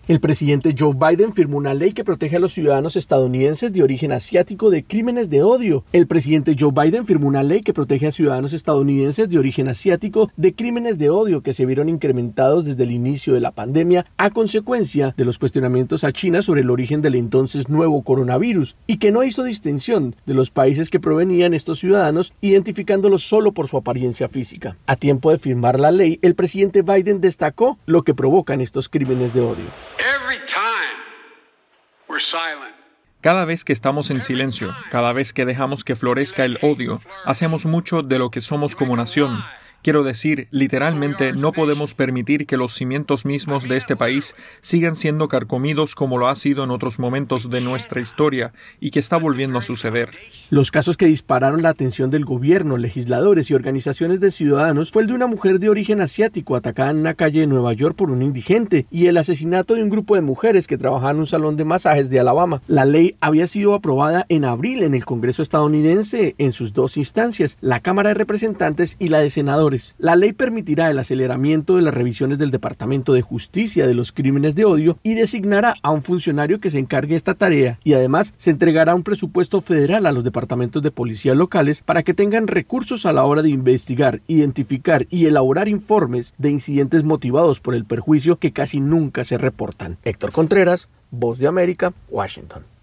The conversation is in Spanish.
El presidente Joe Biden firmó una ley que protege a los ciudadanos estadounidenses de origen asiático de crímenes de odio. El presidente Joe Biden firmó una ley que protege a ciudadanos estadounidenses de origen asiático de crímenes de odio que se vieron incrementados desde el inicio de la pandemia a consecuencia de los cuestionamientos a China sobre el origen del entonces nuevo coronavirus, y que no hizo distinción de los países que provenían estos ciudadanos, identificándolos solo por su apariencia física. A tiempo de firmar la ley, el presidente Biden destacó lo que provocan estos crímenes de odio. Cada vez que estamos en silencio, cada vez que dejamos que florezca el odio, hacemos mucho de lo que somos como nación. Quiero decir, literalmente no podemos permitir que los cimientos mismos de este país sigan siendo carcomidos como lo ha sido en otros momentos de nuestra historia y que está volviendo a suceder. Los casos que dispararon la atención del gobierno, legisladores y organizaciones de ciudadanos fue el de una mujer de origen asiático atacada en una calle de Nueva York por un indigente y el asesinato de un grupo de mujeres que trabajaban en un salón de masajes de Alabama. La ley había sido aprobada en abril en el Congreso estadounidense en sus dos instancias, la Cámara de Representantes y la de Senadores. La ley permitirá el aceleramiento de las revisiones del Departamento de Justicia de los crímenes de odio y designará a un funcionario que se encargue de esta tarea, y además se entregará un presupuesto federal a los departamentos de policía locales para que tengan recursos a la hora de investigar, identificar y elaborar informes de incidentes motivados por el perjuicio que casi nunca se reportan. Héctor Contreras, Voz de América, Washington.